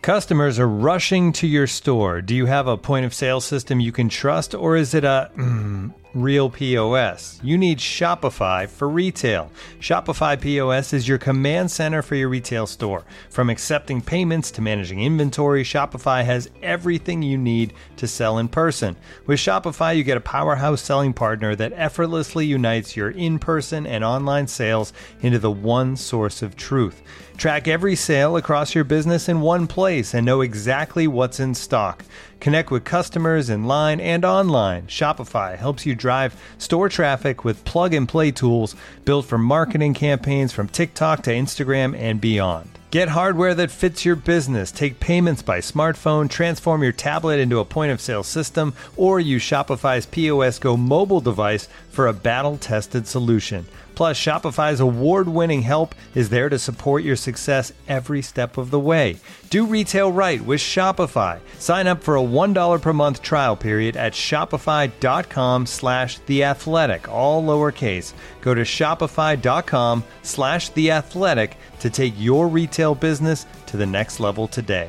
Customers are rushing to your store. Do you have a point of sale system you can trust, or is it a real POS? You need Shopify for retail. Shopify POS is your command center for your retail store. From accepting payments to managing inventory, Shopify has everything you need to sell in person. With Shopify, you get a powerhouse selling partner that effortlessly unites your in-person and online sales into the one source of truth. Track every sale across your business in one place and know exactly what's in stock. Connect with customers in line and online. Shopify helps you drive store traffic with plug-and-play tools built for marketing campaigns from TikTok to Instagram and beyond. Get hardware that fits your business. Take payments by smartphone, transform your tablet into a point-of-sale system, or use Shopify's POS Go mobile device for a battle-tested solution. Plus, Shopify's award-winning help is there to support your success every step of the way. Do retail right with Shopify. Sign up for a $1 per month trial period at shopify.com/theathletic, all lowercase. Go to shopify.com/theathletic to take your retail business to the next level today.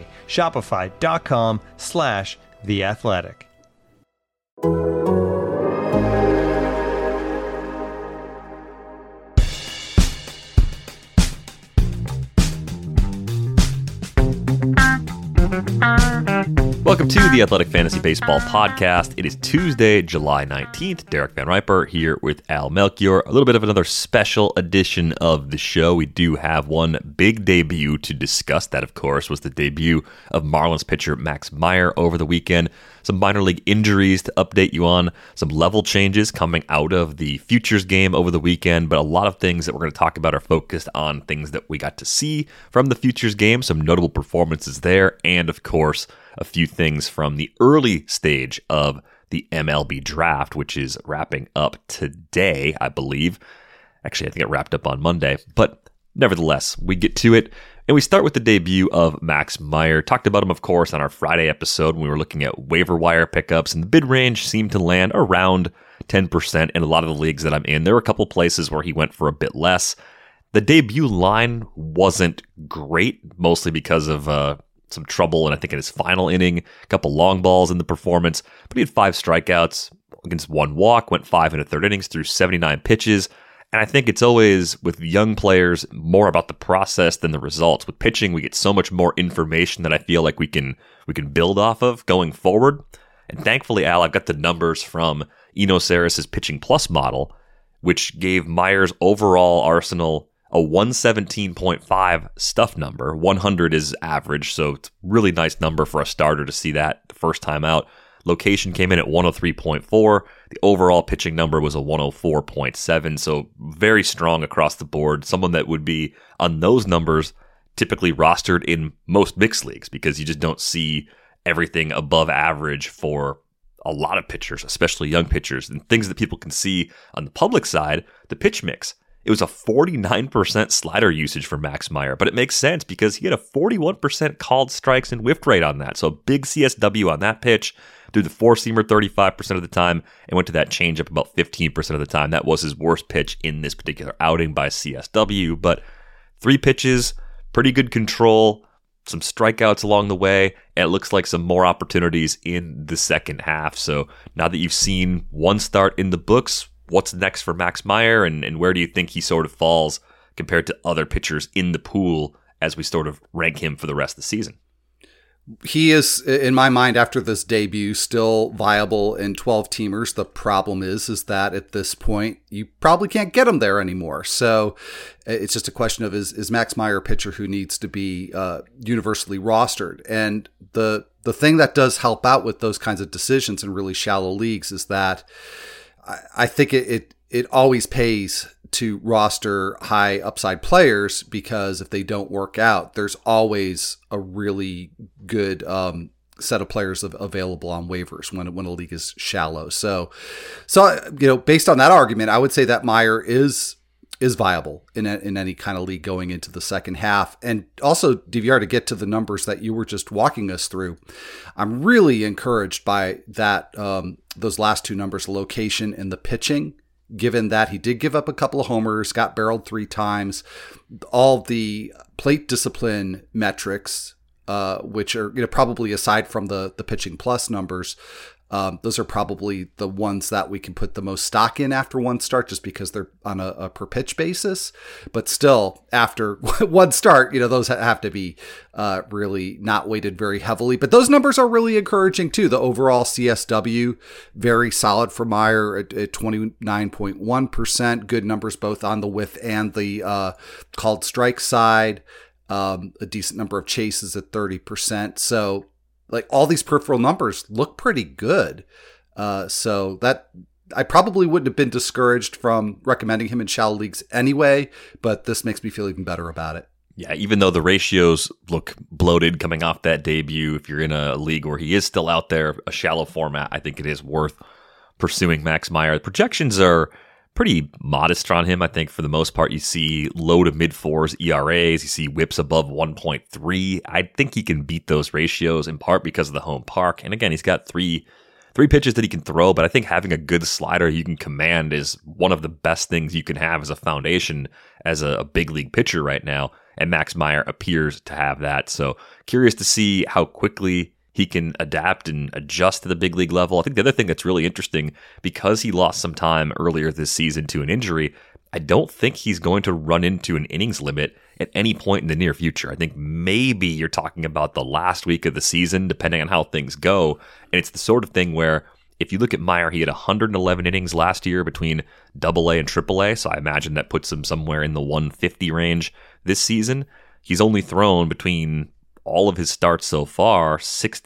Shopify.com/theathletic. Welcome to the Athletic Fantasy Baseball Podcast. It is Tuesday, July 19th. Derek Van Riper here with Al Melchior. A little bit of another special edition of the show. We do have one big debut to discuss. That, of course, was the debut of Marlins pitcher Max Meyer over the weekend. Some minor league injuries to update you on. Some level changes coming out of the Futures game over the weekend. But a lot of things that we're going to talk about are focused on things that we got to see from the Futures game. Some notable performances there. And, of course, a few things from the early stage of the MLB draft, which is wrapping up today, I believe. Actually, I think it wrapped up on Monday. But nevertheless, we get to it. And we start with the debut of Max Meyer. Talked about him, of course, on our Friday episode when we were looking at waiver wire pickups. And the bid range seemed to land around 10% in a lot of the leagues that I'm in. There were a couple places where he went for a bit less. The debut line wasn't great, mostly because of some trouble, and I think in his final inning, a couple long balls in the performance, but he had 5 strikeouts against 1 walk, went 5 and a third innings through 79 pitches, and I think it's always, with young players, more about the process than the results. With pitching, we get so much more information that I feel like we can build off of going forward, and thankfully, Al, I've got the numbers from Eno Sarris's Pitching Plus model, which gave Meyer's overall arsenal a 117.5 stuff number. 100 is average, so it's a really nice number for a starter to see that the first time out. Location came in at 103.4. The overall pitching number was a 104.7, so very strong across the board. Someone that would be on those numbers typically rostered in most mixed leagues because you just don't see everything above average for a lot of pitchers, especially young pitchers, and things that people can see on the public side, the pitch mix. It was a 49% slider usage for Max Meyer, but it makes sense because he had a 41% called strikes and whiff rate on that. So a big CSW on that pitch, threw the four-seamer 35% of the time, and went to that changeup about 15% of the time. That was his worst pitch in this particular outing by CSW, but 3 pitches, pretty good control, some strikeouts along the way, and it looks like some more opportunities in the second half. So now that you've seen one start in the books, what's next for Max Meyer, and where do you think he sort of falls compared to other pitchers in the pool as we sort of rank him for the rest of the season? He is, in my mind, after this debut, still viable in 12-teamers. The problem is that at this point, you probably can't get him there anymore. So it's just a question of, is Max Meyer a pitcher who needs to be universally rostered? And the thing that does help out with those kinds of decisions in really shallow leagues is that I think it always pays to roster high upside players, because if they don't work out, there's always a really good set of players available on waivers when a league is shallow. So based on that argument, I would say that Meyer is viable in any kind of league going into the second half. And also, DVR, to get to the numbers that you were just walking us through, I'm really encouraged by that those last 2 numbers, the location and the pitching, given that he did give up a couple of homers, got barreled 3 times. All the plate discipline metrics which are probably aside from the pitching plus numbers. Those are probably the ones that we can put the most stock in after one start, just because they're on a per pitch basis. But still, after one start, those have to be really not weighted very heavily. But those numbers are really encouraging too. The overall CSW, very solid for Meyer at 29.1%. Good numbers both on the whiff and the called strike side. A decent number of chases at 30%. So, like, all these peripheral numbers look pretty good. So that I probably wouldn't have been discouraged from recommending him in shallow leagues anyway, but this makes me feel even better about it. Yeah, even though the ratios look bloated coming off that debut, if you're in a league where he is still out there, a shallow format, I think it is worth pursuing Max Meyer. The projections are pretty modest on him. I think for the most part, you see low to mid fours ERAs. You see whips above 1.3. I think he can beat those ratios in part because of the home park. And again, he's got three pitches that he can throw, but I think having a good slider you can command is one of the best things you can have as a foundation as a big league pitcher right now. And Max Meyer appears to have that. So curious to see how quickly he can adapt and adjust to the big league level. I think the other thing that's really interesting, because he lost some time earlier this season to an injury, I don't think he's going to run into an innings limit at any point in the near future. I think maybe you're talking about the last week of the season, depending on how things go. And it's the sort of thing where if you look at Meyer, he had 111 innings last year between AA and AAA. So I imagine that puts him somewhere in the 150 range this season. He's only thrown between all of his starts so far,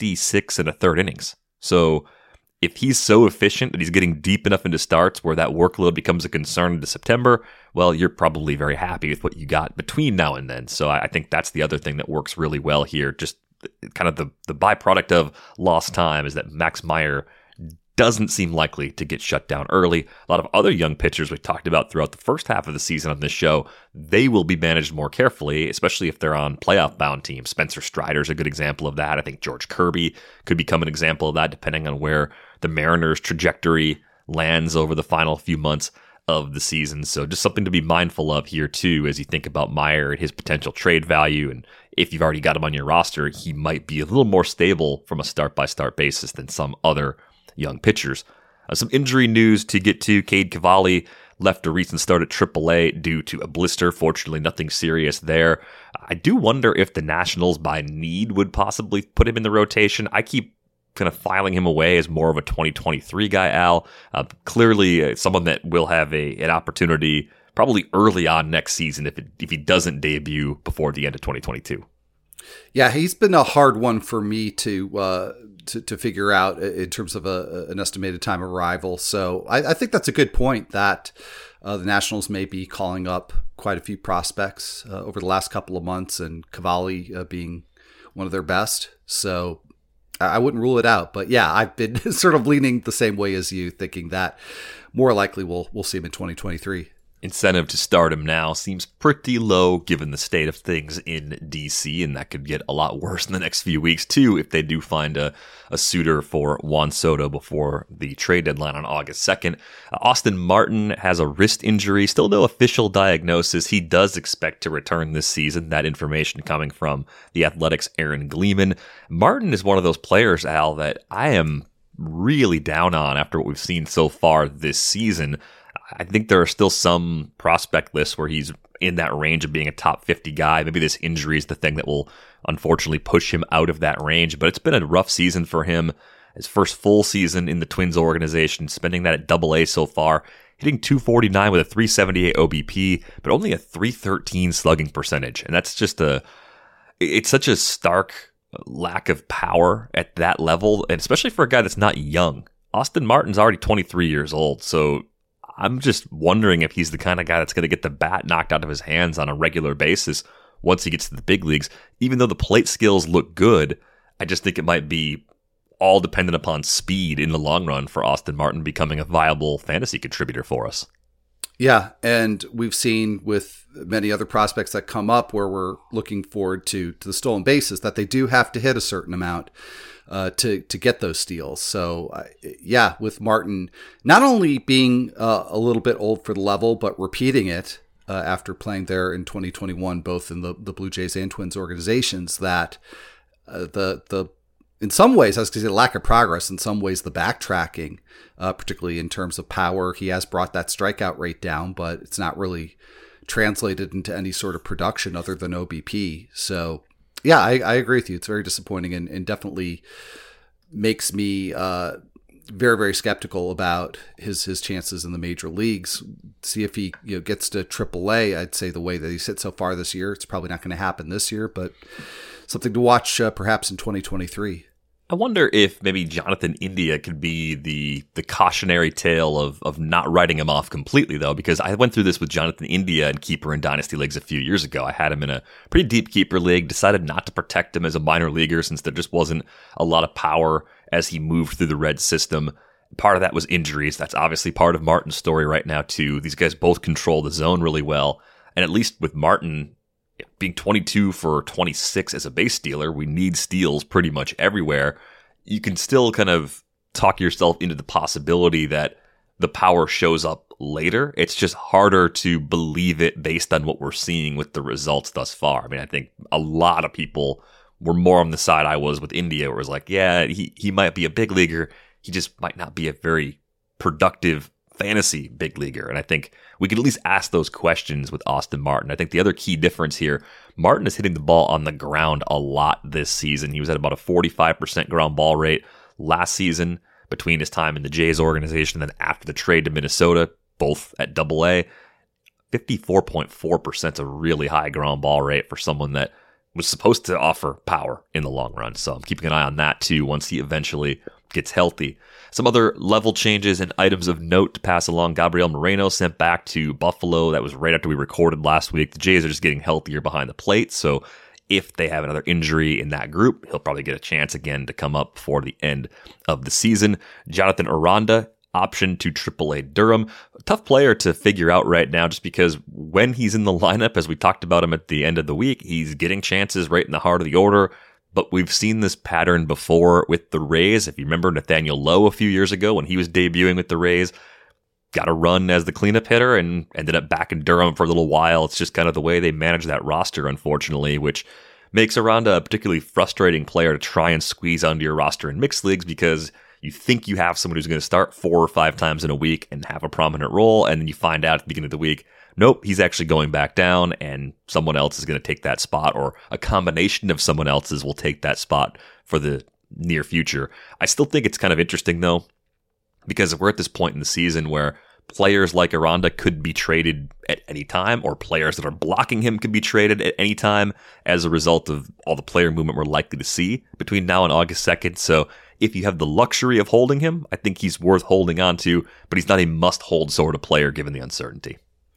66 and a third innings. So if he's so efficient that he's getting deep enough into starts where that workload becomes a concern into September, well, you're probably very happy with what you got between now and then. So I think that's the other thing that works really well here. Just kind of the byproduct of lost time is that Max Meyer doesn't seem likely to get shut down early. A lot of other young pitchers we talked about throughout the first half of the season on this show, they will be managed more carefully, especially if they're on playoff-bound teams. Spencer Strider's a good example of that. I think George Kirby could become an example of that, depending on where the Mariners' trajectory lands over the final few months of the season. So just something to be mindful of here, too, as you think about Meyer and his potential trade value. And if you've already got him on your roster, he might be a little more stable from a start-by-start basis than some other young pitchers. Some injury news to get to. Cade Cavalli left a recent start at AAA due to a blister. Fortunately, nothing serious there. I do wonder if the Nationals by need would possibly put him in the rotation. I keep kind of filing him away as more of a 2023 guy, Al. Clearly someone that will have an opportunity probably early on next season if he doesn't debut before the end of 2022. Yeah, he's been a hard one for me to figure out in terms of an estimated time of arrival. So I think that's a good point that the Nationals may be calling up quite a few prospects over the last couple of months, and Cavalli being one of their best. So I wouldn't rule it out. But yeah, I've been sort of leaning the same way as you, thinking that more likely we'll see him in 2023. Incentive to start him now seems pretty low given the state of things in DC, and that could get a lot worse in the next few weeks too if they do find a suitor for Juan Soto before the trade deadline on August 2nd. Austin Martin has a wrist injury, still no official diagnosis. He does expect to return this season. That information coming from The Athletic's Aaron Gleeman. Martin is one of those players, Al, that I am really down on after what we've seen so far this season. I think there are still some prospect lists where he's in that range of being a top 50 guy. Maybe this injury is the thing that will unfortunately push him out of that range, but it's been a rough season for him. His first full season in the Twins organization, spending that at AA so far, hitting .249 with a .378 OBP, but only a .313 slugging percentage. And that's just it's such a stark lack of power at that level, and especially for a guy that's not young. Austin Martin's already 23 years old, so I'm just wondering if he's the kind of guy that's going to get the bat knocked out of his hands on a regular basis once he gets to the big leagues. Even though the plate skills look good, I just think it might be all dependent upon speed in the long run for Austin Martin becoming a viable fantasy contributor for us. Yeah, and we've seen with many other prospects that come up where we're looking forward to the stolen bases that they do have to hit a certain amount to get those steals. So, yeah, with Martin not only being a little bit old for the level, but repeating it after playing there in 2021, both in the Blue Jays and Twins organizations, that the in some ways, I was going to say lack of progress. In some ways, the backtracking, particularly in terms of power, he has brought that strikeout rate down, but it's not really translated into any sort of production other than OBP. So, yeah, I agree with you. It's very disappointing and definitely makes me very, very skeptical about his chances in the major leagues. See if he gets to AAA. I'd say the way that he's hit so far this year, it's probably not going to happen this year, but something to watch perhaps in 2023. I wonder if maybe Jonathan India could be the cautionary tale of not writing him off completely, though, because I went through this with Jonathan India in keeper and dynasty leagues a few years ago. I had him in a pretty deep keeper league, decided not to protect him as a minor leaguer since there just wasn't a lot of power as he moved through the Reds system. Part of that was injuries. That's obviously part of Martin's story right now, too. These guys both control the zone really well. And at least with Martin being 22 for 26 as a base stealer, we need steals pretty much everywhere. You can still kind of talk yourself into the possibility that the power shows up later. It's just harder to believe it based on what we're seeing with the results thus far. I mean, I think a lot of people were more on the side I was with India, where it was like, yeah, he might be a big leaguer. He just might not be a very productive fantasy big leaguer. And I think we can at least ask those questions with Austin Martin. I think the other key difference here, Martin is hitting the ball on the ground a lot this season. He was at about a 45% ground ball rate last season between his time in the Jays organization and then after the trade to Minnesota, both at AA. 54.4% is a really high ground ball rate for someone that was supposed to offer power in the long run. So I'm keeping an eye on that too once he eventually gets healthy. Some other level changes and items of note to pass along. Gabriel Moreno sent back to Buffalo. That was right after we recorded last week. The Jays are just getting healthier behind the plate. So if they have another injury in that group, he'll probably get a chance again to come up before the end of the season. Jonathan Aranda, option to AAA Durham. A tough player to figure out right now just because when he's in the lineup, as we talked about him at the end of the week, he's getting chances right in the heart of the order. But we've seen this pattern before with the Rays. If you remember Nathaniel Lowe a few years ago when he was debuting with the Rays, got a run as the cleanup hitter and ended up back in Durham for a little while. It's just kind of the way they manage that roster, unfortunately, which makes Aranda a particularly frustrating player to try and squeeze onto your roster in mixed leagues because you think you have someone who's going to start 4 or 5 times in a week and have a prominent role, and then you find out at the beginning of the week, nope, he's actually going back down, and someone else is going to take that spot, or a combination of someone else's will take that spot for the near future. I still think it's kind of interesting, though, because we're at this point in the season where players like Aranda could be traded at any time, or players that are blocking him could be traded at any time as a result of all the player movement we're likely to see between now and August 2nd. So if you have the luxury of holding him, I think he's worth holding on to, but he's not a must-hold sort of player given the uncertainty.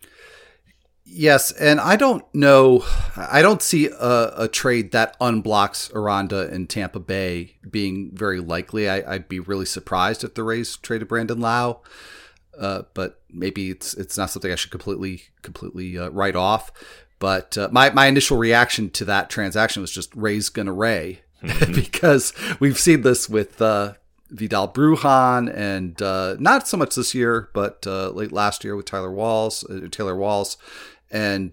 Yes, and I don't know. I don't see a trade that unblocks Aranda in Tampa Bay being very likely. I'd be really surprised if the Rays traded Brandon Lau, but maybe it's not something I should completely write off. But my initial reaction to that transaction was just Ray's gonna Ray, because we've seen this with Vidal Brujan, and not so much this year, but late last year with Taylor Walls, and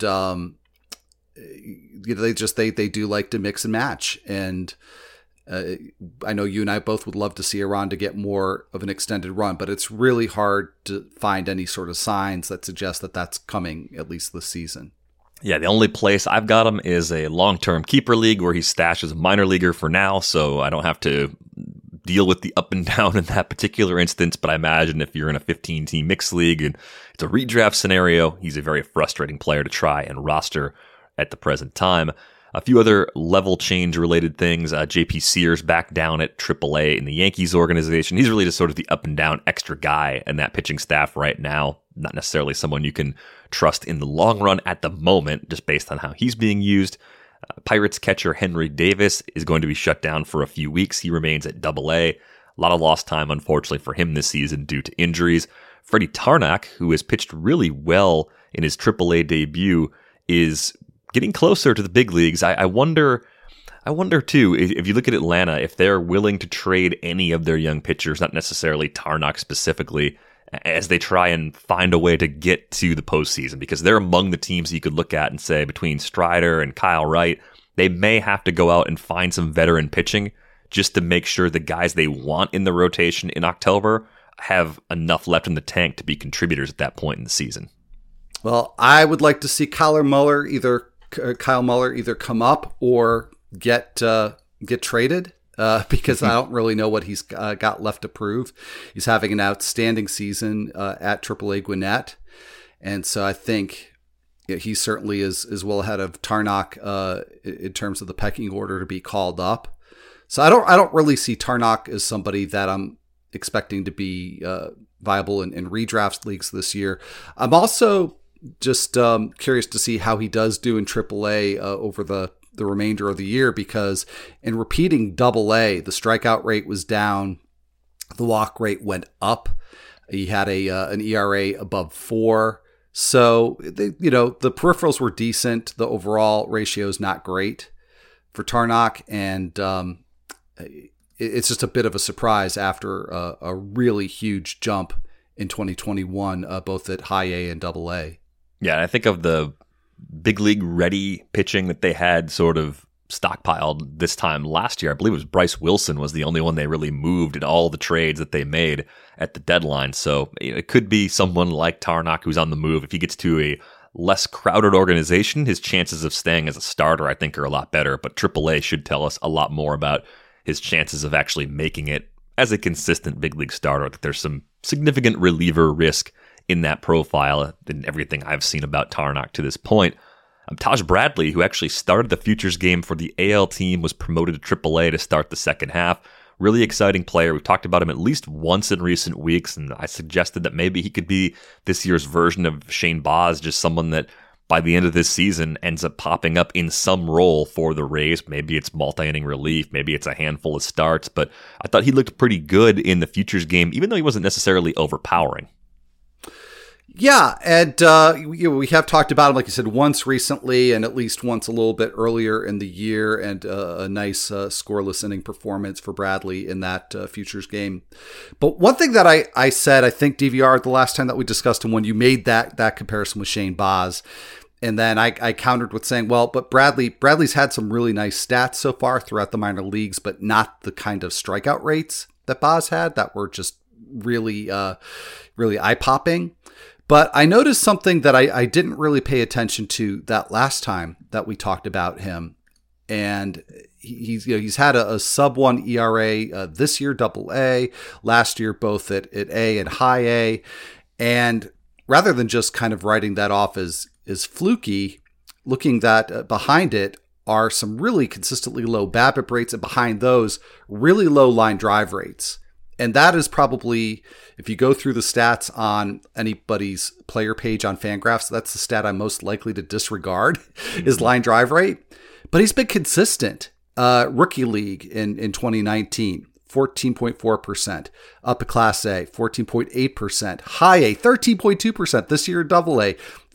they do like to mix and match. And I know you and I both would love to see Aranda get more of an extended run, but it's really hard to find any sort of signs that suggest that that's coming at least this season. Yeah, the only place I've got him is a long-term keeper league where he's stashed as a minor leaguer for now, so I don't have to deal with the up and down in that particular instance. But I imagine if you're in a 15-team mixed league and it's a redraft scenario, he's a very frustrating player to try and roster at the present time. A few other level change related things. JP Sears back down at AAA in the Yankees organization. He's really just sort of the up and down extra guy in that pitching staff right now. Not necessarily someone you can trust in the long run at the moment, just based on how he's being used. Pirates catcher Henry Davis is going to be shut down for a few weeks. He remains at AA. A lot of lost time, unfortunately, for him this season due to injuries. Freddie Tarnok, who has pitched really well in his AAA debut, is getting closer to the big leagues. I wonder too, if you look at Atlanta, if they're willing to trade any of their young pitchers, not necessarily Tarnok specifically, as they try and find a way to get to the postseason, because they're among the teams you could look at and say between Strider and Kyle Wright, they may have to go out and find some veteran pitching just to make sure the guys they want in the rotation in October have enough left in the tank to be contributors at that point in the season. Well, I would like to see Kyle Muller either come up or get traded. Because I don't really know what he's got left to prove. He's having an outstanding season at AAA Gwinnett. And so I think he certainly is well ahead of Tarnok in terms of the pecking order to be called up. So I don't really see Tarnok as somebody that I'm expecting to be viable in redraft leagues this year. I'm also just curious to see how he does do in AAA over the remainder of the year, because in repeating AA, the strikeout rate was down, the walk rate went up. He had an ERA above 4. So the peripherals were decent. The overall ratio is not great for Tarnok, and it's just a bit of a surprise after a really huge jump in 2021, both at high A and AA. Yeah, and I think of the big league ready pitching that they had sort of stockpiled this time last year. I believe it was Bryce Wilson was the only one they really moved in all the trades that they made at the deadline. So it could be someone like Tarnok who's on the move. If he gets to a less crowded organization, his chances of staying as a starter, I think, are a lot better. But AAA should tell us a lot more about his chances of actually making it as a consistent big league starter. There's some significant reliever risk in that profile than everything I've seen about Tarnok to this point. Taj Bradley, who actually started the futures game for the AL team, was promoted to AAA to start the second half. Really exciting player. We've talked about him at least once in recent weeks, and I suggested that maybe he could be this year's version of Shane Baz, just someone that by the end of this season ends up popping up in some role for the Rays. Maybe it's multi-inning relief, maybe it's a handful of starts, but I thought he looked pretty good in the futures game, even though he wasn't necessarily overpowering. Yeah, and we have talked about him, like you said, once recently and at least once a little bit earlier in the year, and a nice scoreless inning performance for Bradley in that futures game. But one thing that I said, I think, DVR, the last time that we discussed him, when you made that comparison with Shane Baz, and then I countered with saying, well, but Bradley's had some really nice stats so far throughout the minor leagues, but not the kind of strikeout rates that Baz had that were just really eye-popping. But I noticed something that I didn't really pay attention to that last time that we talked about him. And he's had a sub-1 ERA this year, AA, last year both at A and high A. And rather than just kind of writing that off as fluky, looking that behind it are some really consistently low BABIP rates, and behind those, really low line drive rates. And that is probably, if you go through the stats on anybody's player page on Fangraphs, that's the stat I'm most likely to disregard, is line drive rate. But he's been consistent. Rookie league in 2019, 14.4%. Up at Class A, 14.8%. High A, 13.2%. This year, AA,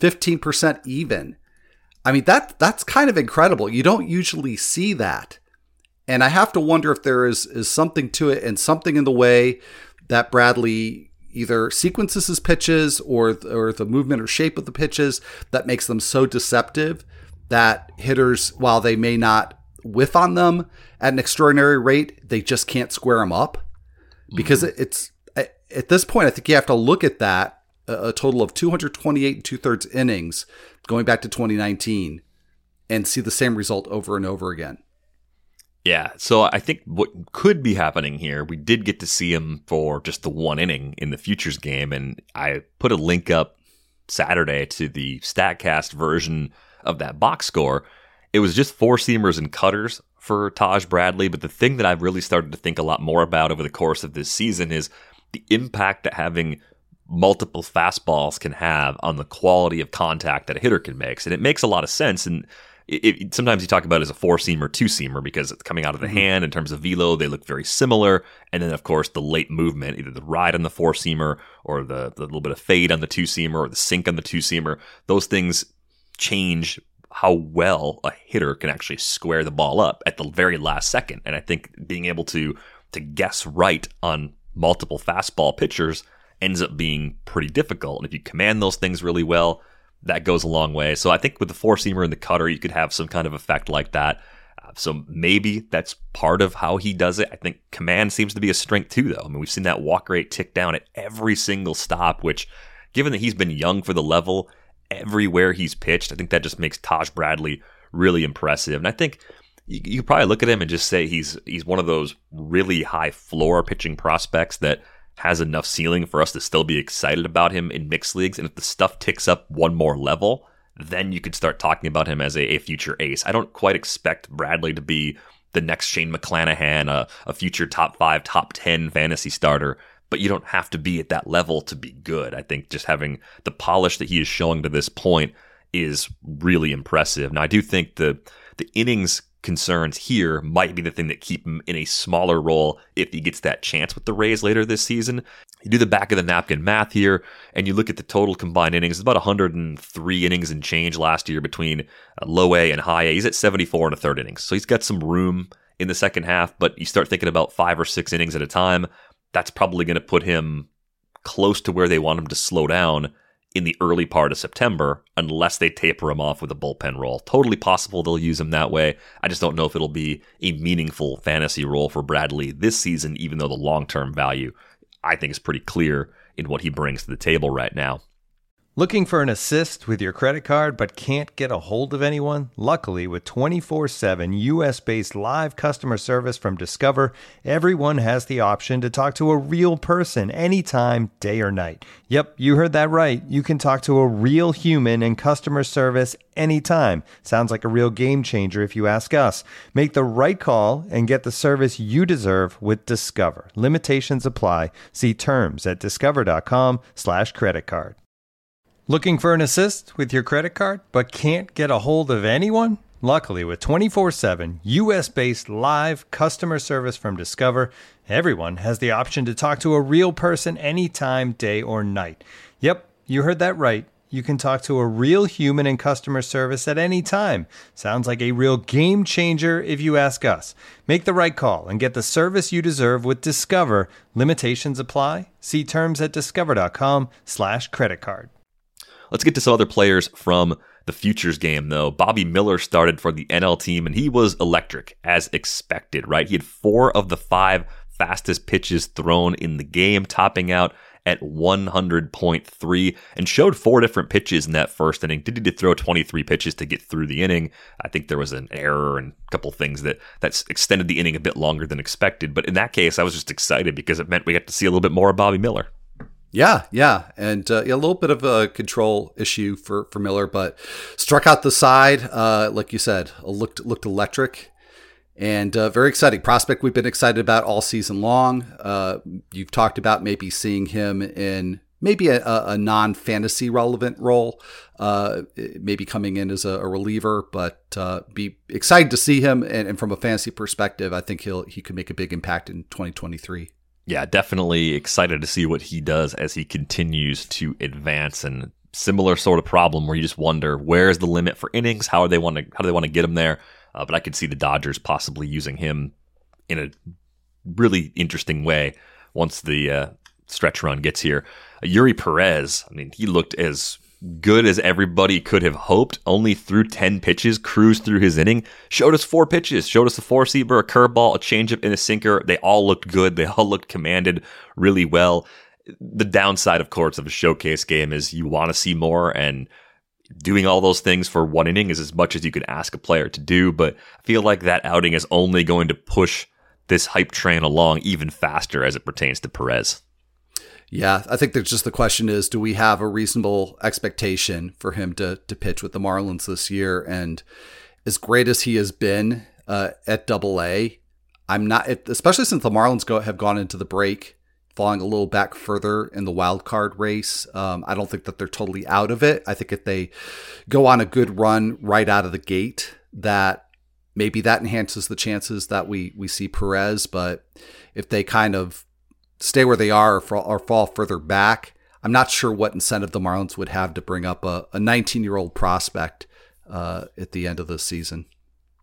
15% even. I mean, that's kind of incredible. You don't usually see that. And I have to wonder if there is something to it, and something in the way that Bradley either sequences his pitches or the movement or shape of the pitches that makes them so deceptive that hitters, while they may not whiff on them at an extraordinary rate, they just can't square them up. Because it's at this point, I think you have to look at that, a total of 228 2/3 innings going back to 2019, and see the same result over and over again. Yeah, so I think what could be happening here, we did get to see him for just the one inning in the futures game, and I put a link up Saturday to the StatCast version of that box score. It was just four-seamers and cutters for Taj Bradley, but the thing that I've really started to think a lot more about over the course of this season is the impact that having multiple fastballs can have on the quality of contact that a hitter can make. And it makes a lot of sense, and sometimes you talk about it as a four-seamer, two-seamer, because it's coming out of the hand in terms of velo. They look very similar. And then, of course, the late movement, either the ride on the four-seamer or the little bit of fade on the two-seamer or the sink on the two-seamer, those things change how well a hitter can actually square the ball up at the very last second. And I think being able to guess right on multiple fastball pitchers ends up being pretty difficult. And if you command those things really well, that goes a long way. So I think with the four-seamer and the cutter, you could have some kind of effect like that. So maybe that's part of how he does it. I think command seems to be a strength too, though. I mean, we've seen that walk rate tick down at every single stop, which, given that he's been young for the level everywhere he's pitched, I think that just makes Taj Bradley really impressive. And I think you could probably look at him and just say he's one of those really high floor pitching prospects that has enough ceiling for us to still be excited about him in mixed leagues. And if the stuff ticks up one more level, then you could start talking about him as a future ace. I don't quite expect Bradley to be the next Shane McClanahan, a future top 5, top 10 fantasy starter, but you don't have to be at that level to be good. I think just having the polish that he is showing to this point is really impressive. Now, I do think the innings concerns here might be the thing that keep him in a smaller role if he gets that chance with the Rays later this season. You do the back of the napkin math here, and you look at the total combined innings. It's about 103 innings and change last year between low A and high A. He's at 74 and a third innings, so he's got some room in the second half, but you start thinking about 5 or 6 innings at a time, that's probably going to put him close to where they want him to slow down in the early part of September, unless they taper him off with a bullpen role. Totally possible they'll use him that way. I just don't know if it'll be a meaningful fantasy role for Bradley this season, even though the long-term value, I think, is pretty clear in what he brings to the table right now. Looking for an assist with your credit card but can't get a hold of anyone? Luckily, with 24/7 US-based live customer service from Discover, everyone has the option to talk to a real person anytime, day or night. Yep, you heard that right. You can talk to a real human in customer service anytime. Sounds like a real game changer if you ask us. Make the right call and get the service you deserve with Discover. Limitations apply. See terms at discover.com/creditcard. Looking for an assist with your credit card but can't get a hold of anyone? Luckily, with 24/7 US-based live customer service from Discover, everyone has the option to talk to a real person anytime, day or night. Yep, you heard that right. You can talk to a real human in customer service at any time. Sounds like a real game changer if you ask us. Make the right call and get the service you deserve with Discover. Limitations apply. See terms at discover.com/creditcard. Let's get to some other players from the futures game, though. Bobby Miller started for the NL team, and he was electric, as expected, right? He had 4 of the 5 fastest pitches thrown in the game, topping out at 100.3, and showed 4 different pitches in that first inning. Did need to throw 23 pitches to get through the inning. I think there was an error and a couple things that extended the inning a bit longer than expected. But in that case, I was just excited because it meant we got to see a little bit more of Bobby Miller. Yeah. And a little bit of a control issue for Miller, but struck out the side. Like you said, looked electric and very exciting prospect we've been excited about all season long. You've talked about maybe seeing him in maybe a non-fantasy relevant role, maybe coming in as a reliever, but be excited to see him. And from a fantasy perspective, I think he could make a big impact in 2023. Yeah, definitely excited to see what he does as he continues to advance. And similar sort of problem where you just wonder, where's the limit for innings? How do they want to get him there? But I could see the Dodgers possibly using him in a really interesting way once the stretch run gets here. Yuri Perez, I mean, he looked as good as everybody could have hoped. Only threw 10 pitches, cruised through his inning, showed us 4 pitches, showed us a 4-seamer, a curveball, a changeup, and a sinker. They all looked good. They all looked commanded really well. The downside, of course, of a showcase game is you want to see more, and doing all those things for 1 inning is as much as you can ask a player to do. But I feel like that outing is only going to push this hype train along even faster as it pertains to Perez. Yeah, I think there's just the question is, do we have a reasonable expectation for him to pitch with the Marlins this year? And as great as he has been at Double-A, I'm not, especially since the Marlins have gone into the break, falling a little back further in the wild card race. I don't think that they're totally out of it. I think if they go on a good run right out of the gate, that maybe that enhances the chances that we see Perez. But if they kind of stay where they are or fall further back, I'm not sure what incentive the Marlins would have to bring up a 19-year-old prospect at the end of the season.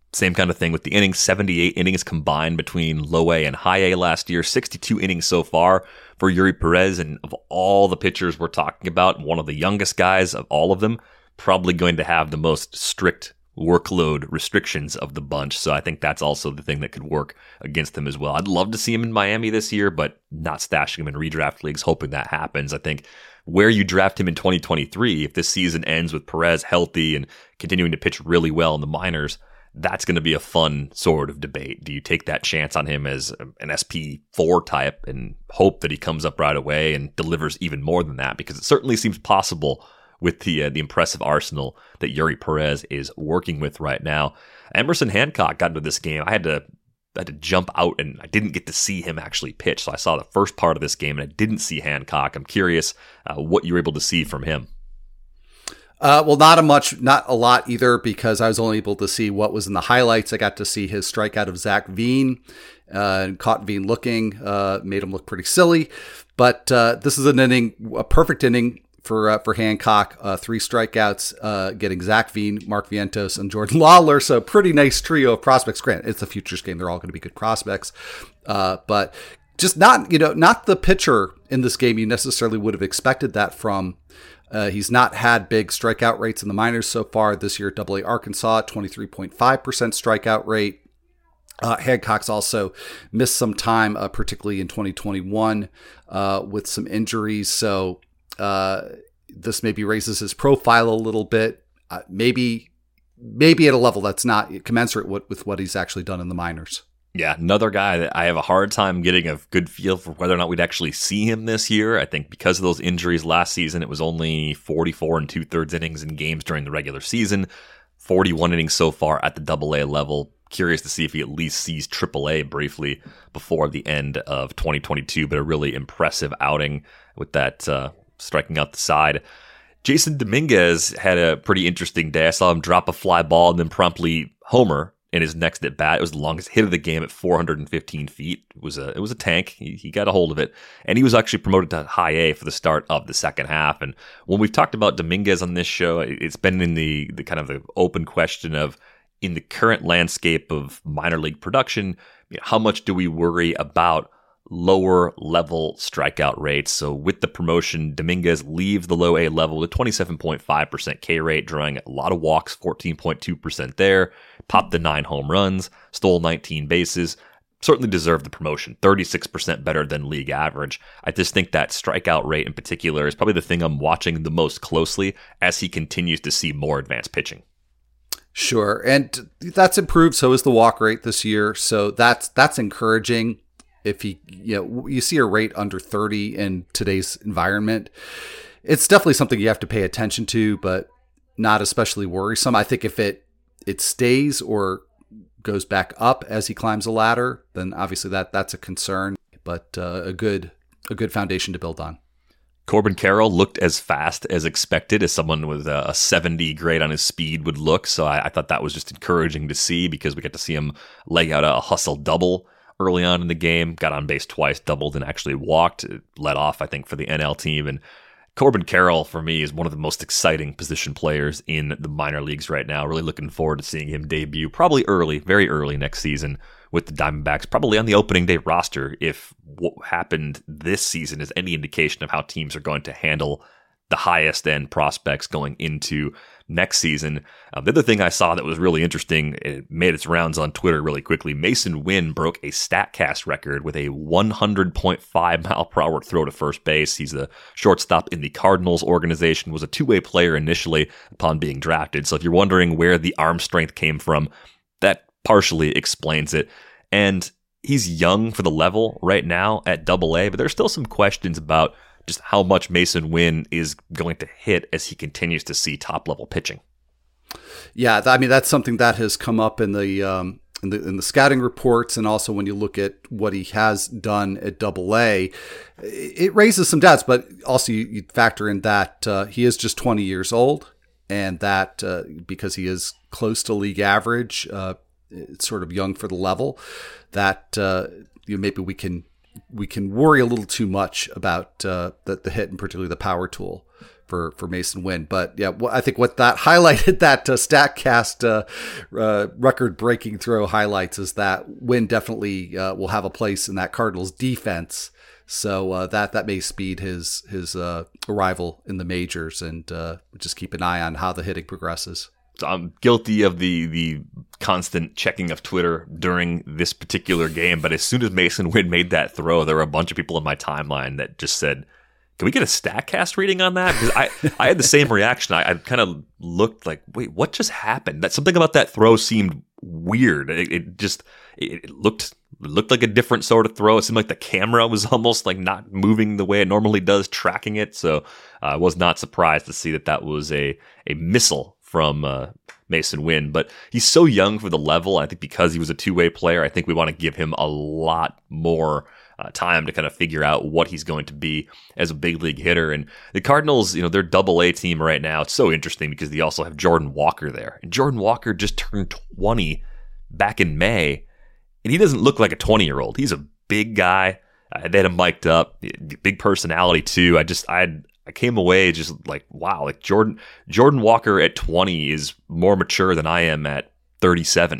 Same kind of thing with the innings, 78 innings combined between low A and high A last year, 62 innings so far for Eury Perez. And of all the pitchers we're talking about, one of the youngest guys of all of them, probably going to have the most strict workload restrictions of the bunch. So I think that's also the thing that could work against him as well. I'd love to see him in Miami this year, but not stashing him in redraft leagues, hoping that happens. I think where you draft him in 2023, if this season ends with Perez healthy and continuing to pitch really well in the minors, that's going to be a fun sort of debate. Do you take that chance on him as an SP4 type and hope that he comes up right away and delivers even more than that? Because it certainly seems possible with the impressive arsenal that Eury Perez is working with right now. Emerson Hancock got into this game. I had to jump out, and I didn't get to see him actually pitch. So I saw the first part of this game, and I didn't see Hancock. I'm curious what you were able to see from him. Well, not a lot either, because I was only able to see what was in the highlights. I got to see his strikeout of Zach Veen, and caught Veen looking, made him look pretty silly. But this is a perfect inning for Hancock. 3 strikeouts, getting Zach Veen, Mark Vientos, and Jordan Lawler. So pretty nice trio of prospects. Granted, it's a futures game; they're all going to be good prospects, but just not the pitcher in this game you necessarily would have expected that from. He's not had big strikeout rates in the minors so far this year at AA Arkansas, 23.5% strikeout rate. Hancock's also missed some time, particularly in 2021, with some injuries. So this maybe raises his profile a little bit, maybe at a level that's not commensurate with what he's actually done in the minors. Yeah, another guy that I have a hard time getting a good feel for whether or not we'd actually see him this year. I think because of those injuries last season, it was only 44 2/3 innings in games during the regular season, 41 innings so far at the AA level. Curious to see if he at least sees AAA briefly before the end of 2022, but a really impressive outing with that striking out the side. Jason Dominguez had a pretty interesting day. I saw him drop a fly ball and then promptly homer in his next at bat. It was the longest hit of the game at 415 feet. It was a tank. He got a hold of it, and he was actually promoted to high A for the start of the second half. And when we've talked about Dominguez on this show, it's been in the kind of the open question of, in the current landscape of minor league production, how much do we worry about lower level strikeout rates? So with the promotion, Dominguez leaves the low A level with 27.5% K rate, drawing a lot of walks, 14.2% there, popped the 9 home runs, stole 19 bases, certainly deserved the promotion, 36% better than league average. I just think that strikeout rate in particular is probably the thing I'm watching the most closely as he continues to see more advanced pitching. Sure, and that's improved. So is the walk rate this year. So that's encouraging. If you see a rate under 30 in today's environment, it's definitely something you have to pay attention to, but not especially worrisome. I think if it stays or goes back up as he climbs a ladder, then obviously that's a concern, but a good foundation to build on. Corbin Carroll looked as fast as expected, as someone with a 70 grade on his speed would look. So I thought that was just encouraging to see, because we got to see him leg out a hustle double early on in the game, got on base twice, doubled, and actually walked, led off, I think, for the NL team. And Corbin Carroll, for me, is one of the most exciting position players in the minor leagues right now. Really looking forward to seeing him debut probably very early next season with the Diamondbacks, probably on the opening day roster, if what happened this season is any indication of how teams are going to handle the highest end prospects going into next season. The other thing I saw that was really interesting, it made its rounds on Twitter really quickly. Mason Wynn broke a StatCast record with a 100.5 mile per hour throw to first base. He's the shortstop in the Cardinals organization, was a two-way player initially upon being drafted. So if you're wondering where the arm strength came from, that partially explains it. And he's young for the level right now at AA, but there's still some questions about just how much Mason Wynn is going to hit as he continues to see top-level pitching. Yeah, I mean, that's something that has come up in the scouting reports, and also when you look at what he has done at AA, it raises some doubts. But also you factor in that he is just 20 years old, and that because he is close to league average, it's sort of young for the level. That maybe we can we can worry a little too much about the hit, and particularly the power tool for Masyn Winn. But yeah, I think what that highlighted, that StatCast record-breaking throw highlights, is that Winn definitely will have a place in that Cardinals defense. So that may speed his arrival in the majors, and just keep an eye on how the hitting progresses. So I'm guilty of the constant checking of Twitter during this particular game, but as soon as Masyn Winn made that throw, there were a bunch of people in my timeline that just said, "Can we get a StatCast reading on that?" Because I had the same reaction. I kind of looked like, wait, what just happened? That something about that throw seemed weird. It looked like a different sort of throw. It seemed like the camera was almost like not moving the way it normally does, tracking it. So I was not surprised to see that was a missile from Masyn Winn. But he's so young for the level. I think because he was a two-way player, I think we want to give him a lot more time to kind of figure out what he's going to be as a big league hitter. And the Cardinals, their Double-A team right now, it's so interesting because they also have Jordan Walker there. And Jordan Walker just turned 20 back in May, and he doesn't look like a 20-year-old. He's a big guy. They had him mic'd up, big personality too. I came away just like, wow, like Jordan Walker at 20 is more mature than I am at 37.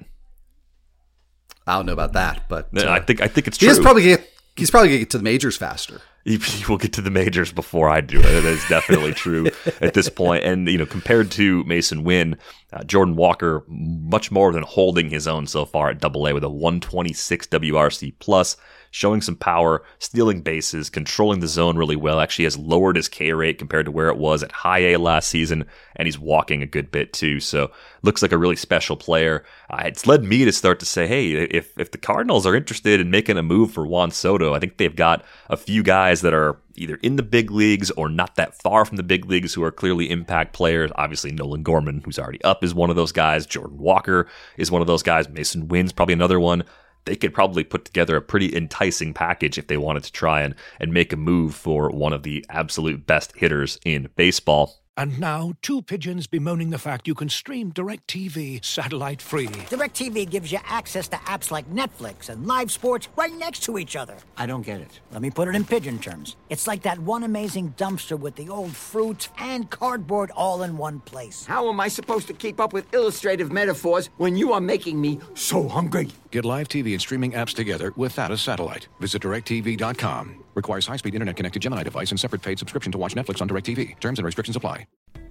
I don't know about that, but I think it's true. He's probably gonna get to the majors faster. He will get to the majors before I do. That is definitely true at this point. And compared to Masyn Winn, Jordan Walker much more than holding his own so far at Double-A with a 126 WRC plus, showing some power, stealing bases, controlling the zone really well. Actually has lowered his K rate compared to where it was at High A last season, and he's walking a good bit too. So looks like a really special player. It's led me to start to say, hey, if the Cardinals are interested in making a move for Juan Soto, I think they've got a few guys that are either in the big leagues or not that far from the big leagues who are clearly impact players. Obviously, Nolan Gorman, who's already up, is one of those guys. Jordan Walker is one of those guys. Masyn Winn's probably another one. They could probably put together a pretty enticing package if they wanted to try and make a move for one of the absolute best hitters in baseball. And now, two pigeons bemoaning the fact you can stream DirecTV satellite-free. DirecTV gives you access to apps like Netflix and live sports right next to each other. I don't get it. Let me put it in pigeon terms. It's like that one amazing dumpster with the old fruit and cardboard all in one place. How am I supposed to keep up with illustrative metaphors when you are making me so hungry? Get live TV and streaming apps together without a satellite. Visit DirecTV.com. Requires high-speed internet-connected Gemini device and separate paid subscription to watch Netflix on DirecTV. Terms and restrictions apply.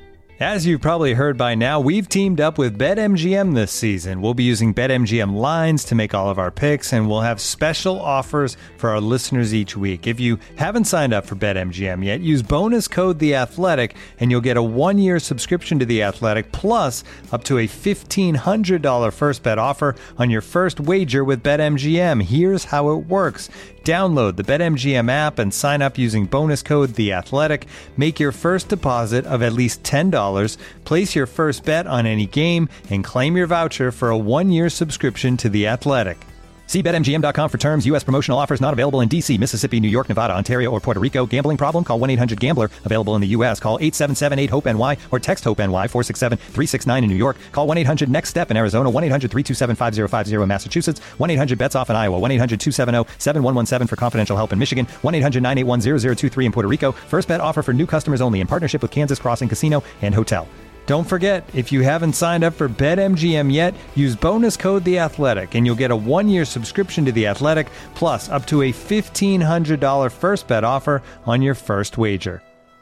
As you've probably heard by now, we've teamed up with BetMGM this season. We'll be using BetMGM lines to make all of our picks, and we'll have special offers for our listeners each week. If you haven't signed up for BetMGM yet, use bonus code The Athletic, and you'll get a 1-year subscription to The Athletic, plus up to a $1,500 first bet offer on your first wager with BetMGM. Here's how it works. Download the BetMGM app and sign up using bonus code The Athletic. Make your first deposit of at least $10. Place your first bet on any game and claim your voucher for a 1-year subscription to The Athletic. See BetMGM.com for terms. U.S. promotional offers not available in D.C., Mississippi, New York, Nevada, Ontario, or Puerto Rico. Gambling problem? Call 1-800-GAMBLER. Available in the U.S. Call 877-8-HOPE-NY or text HOPE-NY 467-369 in New York. Call 1-800-NEXT-STEP in Arizona. 1-800-327-5050 in Massachusetts. 1-800-BETS-OFF in Iowa. 1-800-270-7117 for confidential help in Michigan. 1-800-981-0023 in Puerto Rico. First bet offer for new customers only in partnership with Kansas Crossing Casino and Hotel. Don't forget, if you haven't signed up for BetMGM yet, use bonus code The Athletic, and you'll get a 1-year subscription to The Athletic, plus up to a $1,500 first bet offer on your first wager.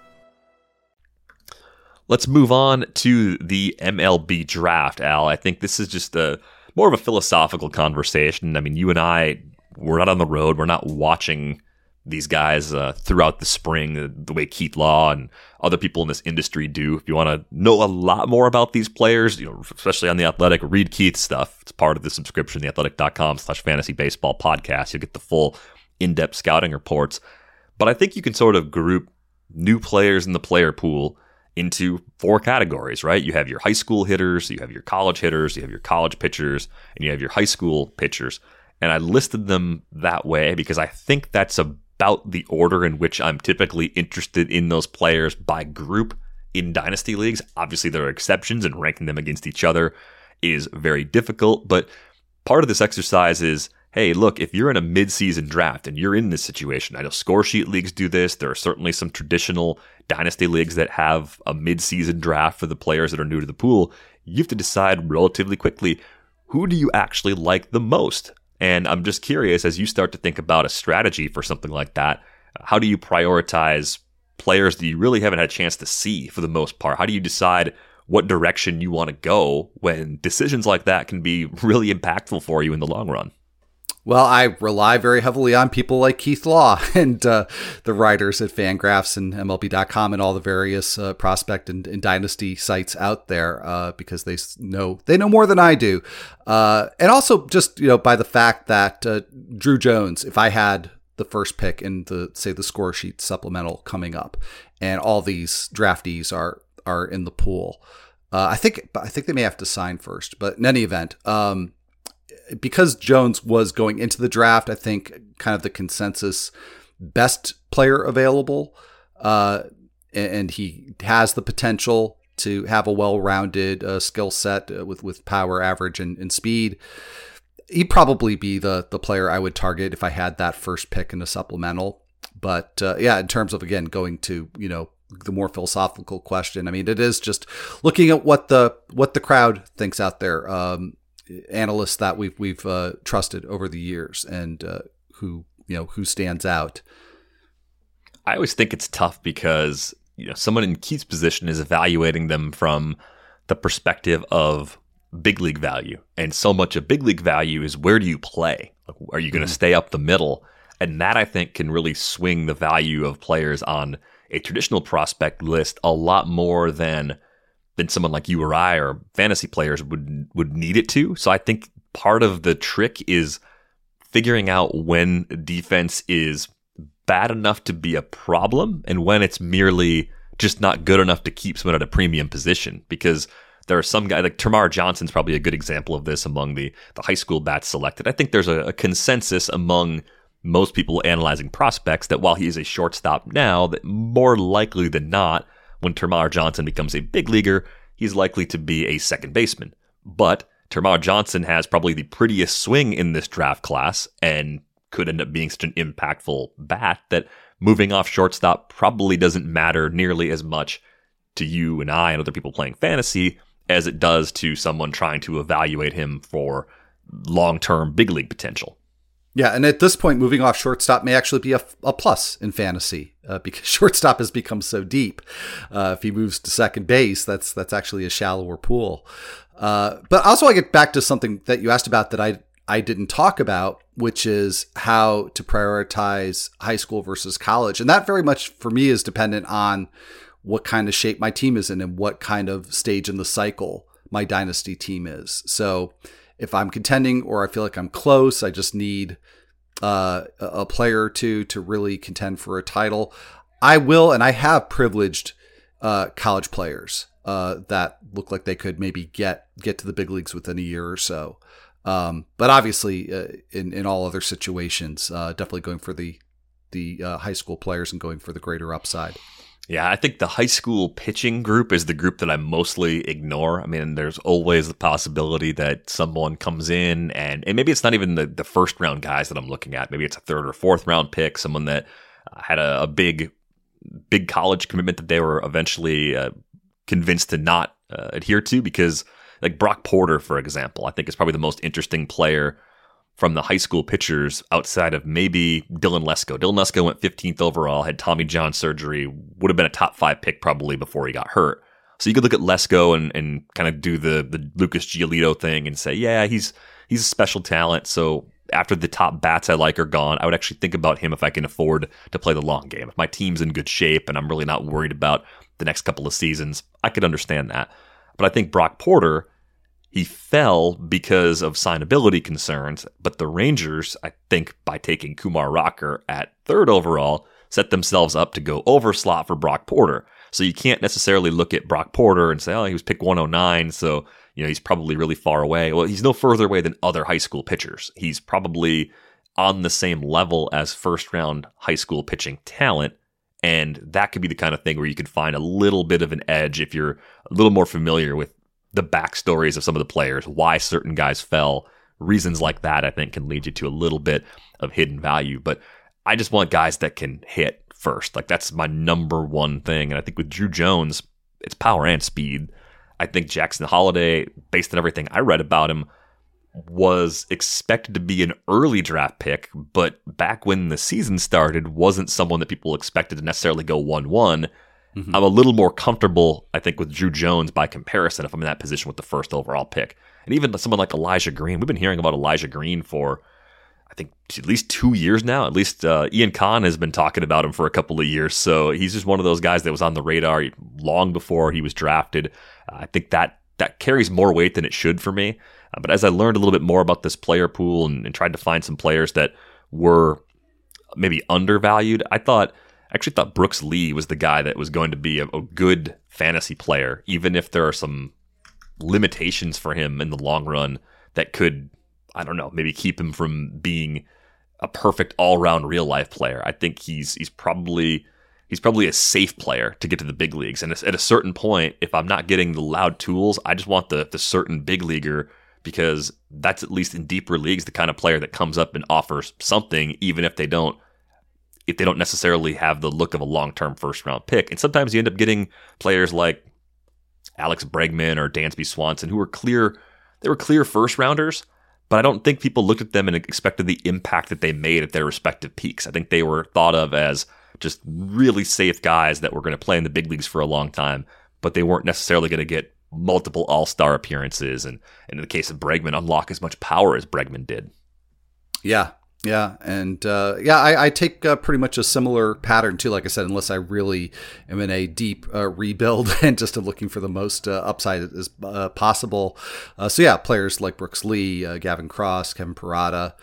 Let's move on to the MLB draft, Al. I think this is just more of a philosophical conversation. I mean, you and I, we're not on the road. We're not watching these guys throughout the spring the way Keith Law and other people in this industry do. If you want to know a lot more about these players, especially on The Athletic, read Keith's stuff. It's part of the subscription, theathletic.com/fantasy baseball podcast. You'll get the full in-depth scouting reports. But I think you can sort of group new players in the player pool into 4 categories, right? You have your high school hitters, you have your college hitters, you have your college pitchers, and you have your high school pitchers. And I listed them that way because I think that's about the order in which I'm typically interested in those players by group in dynasty leagues. Obviously, there are exceptions, and ranking them against each other is very difficult. But part of this exercise is, hey, look, if you're in a mid-season draft and you're in this situation, I know score sheet leagues do this. There are certainly some traditional dynasty leagues that have a mid-season draft for the players that are new to the pool. You have to decide relatively quickly, who do you actually like the most? And I'm just curious, as you start to think about a strategy for something like that, how do you prioritize players that you really haven't had a chance to see for the most part? How do you decide what direction you want to go when decisions like that can be really impactful for you in the long run? Well, I rely very heavily on people like Keith Law and the writers at Fangraphs and MLB.com and all the various prospect and dynasty sites out there because they know more than I do. And also just, by the fact that Drew Jones, if I had the first pick in the score sheet supplemental coming up and all these draftees are in the pool, I think they may have to sign first, but in any event, because Jones was going into the draft, I think kind of the consensus best player available, and he has the potential to have a well-rounded skill set with power, average, and speed. He'd probably be the player I would target if I had that first pick in a supplemental. But in terms of, again, going to, the more philosophical question, I mean, it is just looking at what the crowd thinks out there. Analysts that we've trusted over the years and who stands out. I always think it's tough because someone in Keith's position is evaluating them from the perspective of big league value, and so much of big league value is where do you play? Are you going to stay up the middle? And that, I think, can really swing the value of players on a traditional prospect list a lot more than someone like you or I or fantasy players would need it to. So I think part of the trick is figuring out when defense is bad enough to be a problem and when it's merely just not good enough to keep someone at a premium position. Because there are some guys, like Termarr Johnson's probably a good example of this among the high school bats selected. I think there's a consensus among most people analyzing prospects that while he is a shortstop now, that more likely than not, when Termarr Johnson becomes a big leaguer, he's likely to be a second baseman. But Termarr Johnson has probably the prettiest swing in this draft class and could end up being such an impactful bat that moving off shortstop probably doesn't matter nearly as much to you and I and other people playing fantasy as it does to someone trying to evaluate him for long-term big league potential. Yeah, and at this point, moving off shortstop may actually be a plus in fantasy because shortstop has become so deep. If he moves to second base, that's actually a shallower pool. But also I get back to something that you asked about that I didn't talk about, which is how to prioritize high school versus college. And that very much for me is dependent on what kind of shape my team is in and what kind of stage in the cycle my dynasty team is. So if I'm contending or I feel like I'm close, I just need a player or two to really contend for a title. I will, and I have privileged college players that look like they could maybe get to the big leagues within a year or so. But obviously, in all other situations, definitely going for the high school players and going for the greater upside. Yeah, I think the high school pitching group is the group that I mostly ignore. I mean, there's always the possibility that someone comes in and maybe it's not even the first round guys that I'm looking at. Maybe it's a third or fourth round pick, someone that had a big college commitment that they were eventually convinced to not adhere to, because like Brock Porter, for example, I think is probably the most interesting player from the high school pitchers outside of maybe Dylan Lesko. Dylan Lesko went 15th overall, had Tommy John surgery, would have been a top 5 pick probably before he got hurt. So you could look at Lesko and kind of do the Lucas Giolito thing and say, yeah, he's a special talent. So after the top bats I like are gone, I would actually think about him if I can afford to play the long game. If my team's in good shape and I'm really not worried about the next couple of seasons, I could understand that. But I think Brock Porter, he fell because of signability concerns, but the Rangers, I think by taking Kumar Rocker at 3rd overall, set themselves up to go over slot for Brock Porter. So you can't necessarily look at Brock Porter and say, oh, he was pick 109, so he's probably really far away. Well, he's no further away than other high school pitchers. He's probably on the same level as first-round high school pitching talent, and that could be the kind of thing where you could find a little bit of an edge if you're a little more familiar with the backstories of some of the players, why certain guys fell reasons like that, I think, can lead you to a little bit of hidden value. But I just want guys that can hit first. Like, that's my number one thing. And I think with Drew Jones, it's power and speed. I think Jackson Holliday, based on everything I read about him, was expected to be an early draft pick, but back when the season started, wasn't someone that people expected to necessarily go 1-1. I'm a little more comfortable, I think, with Drew Jones by comparison if I'm in that position with the first overall pick. And even someone like Elijah Green, we've been hearing about Elijah Green for, I think, at least 2 years now. At least Ian Kahn has been talking about him for a couple of years. So he's just one of those guys that was on the radar long before he was drafted. I think that carries more weight than it should for me. But as I learned a little bit more about this player pool and tried to find some players that were maybe undervalued, I actually thought Brooks Lee was the guy that was going to be a good fantasy player, even if there are some limitations for him in the long run that could, I don't know, maybe keep him from being a perfect all-around real-life player. I think he's probably a safe player to get to the big leagues. And at a certain point, if I'm not getting the loud tools, I just want the certain big leaguer, because that's, at least in deeper leagues, the kind of player that comes up and offers something, even if they don't necessarily have the look of a long-term first-round pick. And sometimes you end up getting players like Alex Bregman or Dansby Swanson, who were clear first-rounders, but I don't think people looked at them and expected the impact that they made at their respective peaks. I think they were thought of as just really safe guys that were going to play in the big leagues for a long time, but they weren't necessarily going to get multiple all-star appearances, and in the case of Bregman, unlock as much power as Bregman did. Yeah. And I take pretty much a similar pattern too, like I said, unless I really am in a deep rebuild and just am looking for the most upside as possible. Players like Brooks Lee, Gavin Cross, Kevin Parada.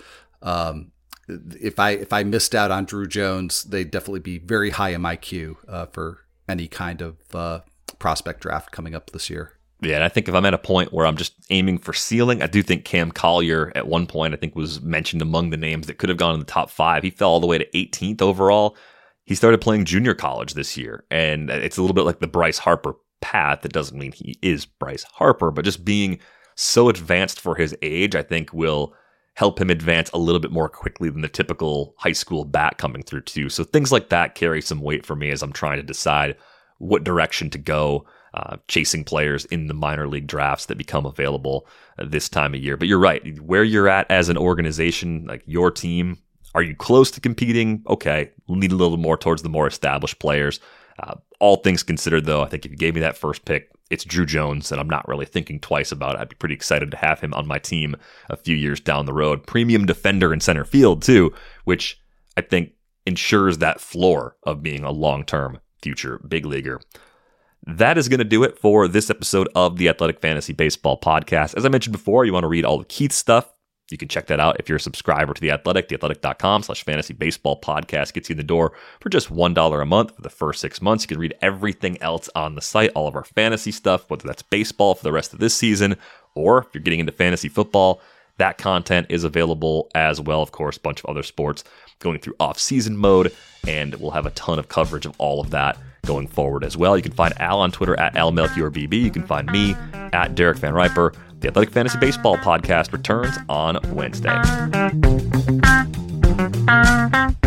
If I missed out on Drew Jones, they'd definitely be very high in my queue for any kind of prospect draft coming up this year. Yeah, and I think if I'm at a point where I'm just aiming for ceiling, I do think Cam Collier at one point, I think, was mentioned among the names that could have gone in the top 5. He fell all the way to 18th overall. He started playing junior college this year, and it's a little bit like the Bryce Harper path. That doesn't mean he is Bryce Harper, but just being so advanced for his age, I think will help him advance a little bit more quickly than the typical high school bat coming through too. So things like that carry some weight for me as I'm trying to decide what direction to go, chasing players in the minor league drafts that become available this time of year. But you're right, where you're at as an organization, like your team, are you close to competing? Okay, lean a little more towards the more established players. All things considered, though, I think if you gave me that first pick, it's Drew Jones, and I'm not really thinking twice about it. I'd be pretty excited to have him on my team a few years down the road. Premium defender in center field, too, which I think ensures that floor of being a long-term future big leaguer. That is going to do it for this episode of the Athletic Fantasy Baseball Podcast. As I mentioned before, you want to read all the Keith stuff. You can check that out if you're a subscriber to The Athletic. TheAthletic.com/fantasy baseball podcast gets you in the door for just $1 a month for the first 6 months. You can read everything else on the site, all of our fantasy stuff, whether that's baseball for the rest of this season, or if you're getting into fantasy football, that content is available as well. Of course, a bunch of other sports going through off-season mode, and we'll have a ton of coverage of all of that going forward as well. You can find Al on Twitter at AlMelchiorBB. You can find me at Derek Van Riper. The Athletic Fantasy Baseball Podcast returns on Wednesday.